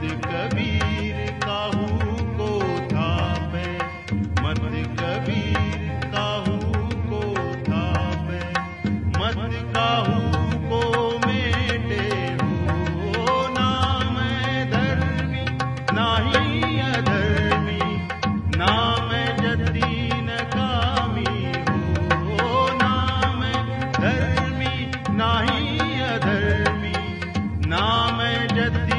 कबीर काहू को थापे, मत कबीर काहू को थापे, मत काहू को मेटे हो। नाम धर्मी नाही अधर्मी, नाम जतीन कामी हो। नाम धर्मी नाही अधर्मी, नाम जती